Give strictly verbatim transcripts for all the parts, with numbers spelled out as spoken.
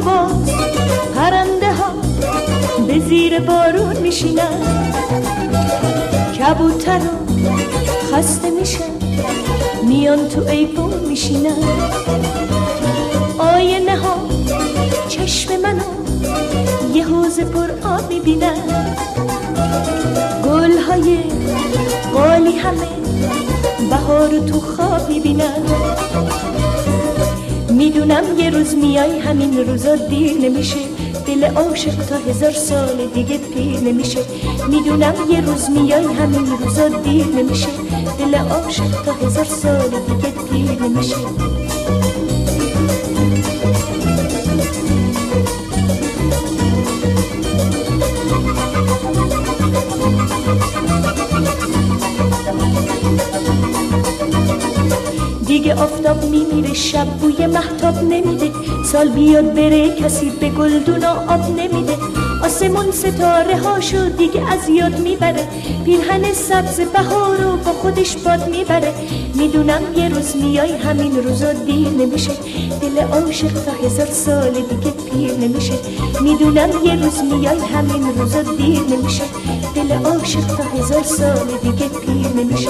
باز پرنده ها به زیر بارون میشینن، کبوتر ها خسته میشن میان تو ایوون میشینن. آینه ها چشم منو یه حوض پر آب میبینن، گل های قالی همه بهار تو خواب میبینن. میدونم یه روز میای همین روزا دیر نمیشه، دل عاشق تا هزار سال دیگه پیر نمیشه. میدونم یه روز میای همین روزا دیر نمیشه، دل عاشق تا هزار سال دیگه پیر نمیشه. دیگه آفتاب میمیره، شب بوی مهتاب نمیده، سال بیاد بره کسی به گلدون آب نمیده. آسمون ستاره هاشو دیگه از یاد میبره، پیرهن سبز بهارو با خودش باد میبره. میدونم یه روز میای همین روزا دیر نمیشه، دل عاشق تا هزار سال دیگه پیر نمیشه. میدونم یه روز میای همین روزا دیر نمیشه، دل عاشق تا هزار سال دیگه پیر نمیشه.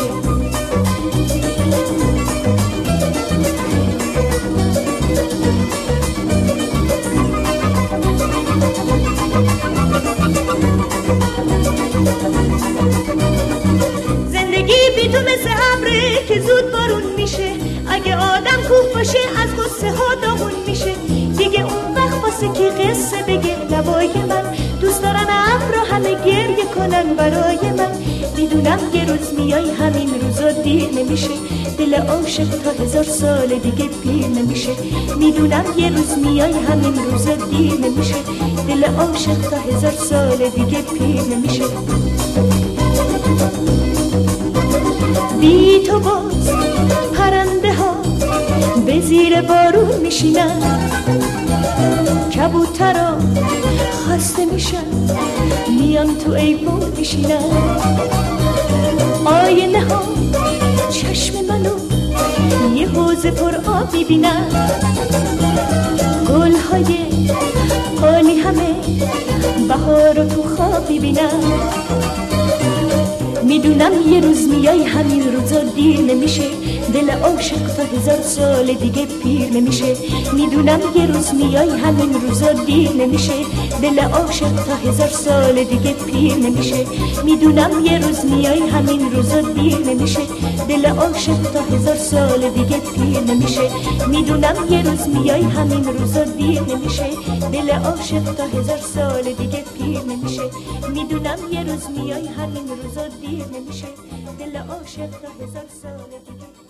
زندگی بی تو مثل ابره که زود بارون میشه، اگه آدم کوه باشه از غصه ها داغون میشه. دیگه اون وقت واسه کی قصه بگه لبای من، دوست دارن ابر رو همه گریه کنن برای من. میدونم یه روز میای همین روزا دیر نمیشه، دل عاشق تا هزار سال دیگه پیر نمیشه. میدونم یه روز میای همین روزا دیر نمیشه، دل عاشق تا هزار سال دیگه پیر نمیشه. بی تو باز پرنده ها به زیر بارون میشینن، کبوترها خسته میشن میان تو ایوون میشینن. آینه ها چشم منو یه حوض پر آب میبینن، گل های قالی همه بهار رو تو خواب میبینن. میدونم یه روز میای همین روزا دیر نمیشه، دل عاشق تا هزار سال دیگه پیر نمیشه. میدونم یه روز میای همین روزا دیر نمیشه، دل عاشق تا هزار سال دیگه پیر نمیشه. میدونم یه روز میای همین روزا دیر نمیشه، دل عاشق تا هزار سال دیگه پیر نمیشه. میدونم یه روز میای همین روزا دیر نمیشه، دل عاشق تا هزار سال دیگه پیر نمیشه. میدونم یه روز میای همین روزا دیر نمیشه، دل عاشق تا هزار سال دیگه